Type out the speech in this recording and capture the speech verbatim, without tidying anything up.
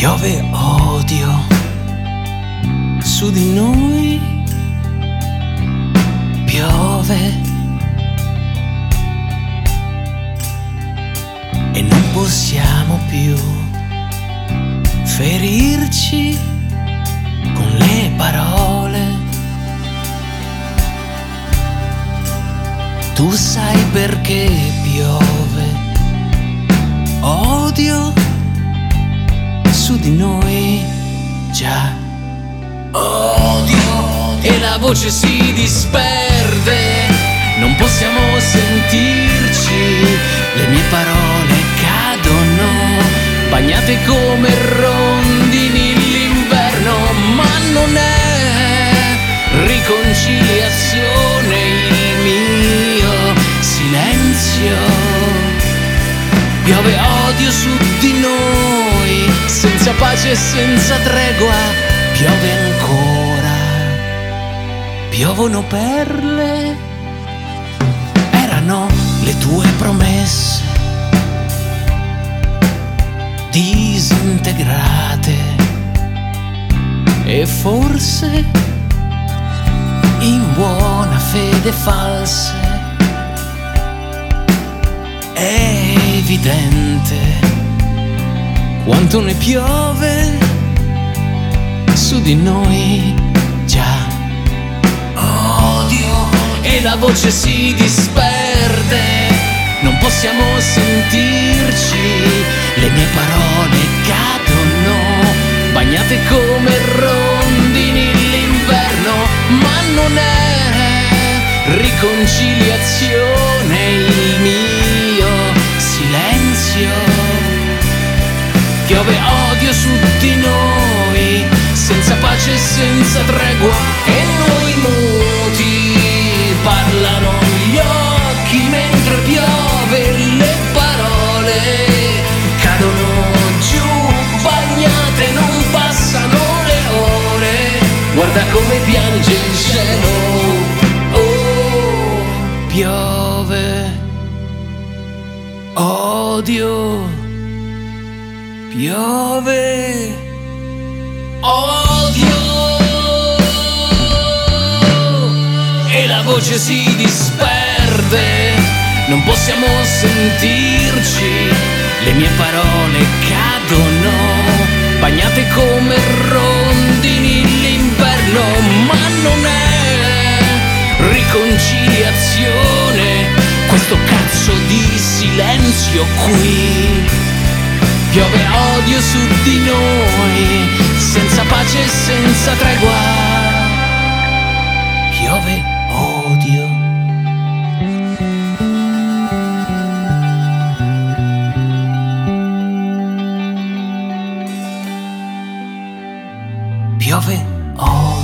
Piove odio su di noi, piove e non possiamo più ferirci con le parole. Tu sai perché piove odio su di noi, già. Odio e la voce si disperde, non possiamo sentirci, le mie parole cadono, bagnate come rondini l'inverno, ma non è riconciliazione il mio silenzio. Piove odio su di noi, senza pace e senza tregua, piove ancora, piovono perle, erano le tue promesse, disintegrate e forse in buona fede false. È evidente quanto ne piove su di noi, già. Odio e la voce si disperde, non possiamo sentirci, le mie parole cadono, bagnate come rondini l'inverno, ma non è riconciliazione il mio silenzio. Piove odio su di noi, senza pace e senza tregua, e noi muti, parlano gli occhi mentre piove, le parole cadono giù, bagnate, non passano le ore, guarda come piange il cielo. Oh, piove odio, piove odio e la voce si disperde, non possiamo sentirci, le mie parole cadono, bagnate come rondini l'inverno, ma non è riconciliazione questo cazzo di silenzio qui. Piove odio su di noi, senza pace e senza tregua. Piove odio. Piove odio.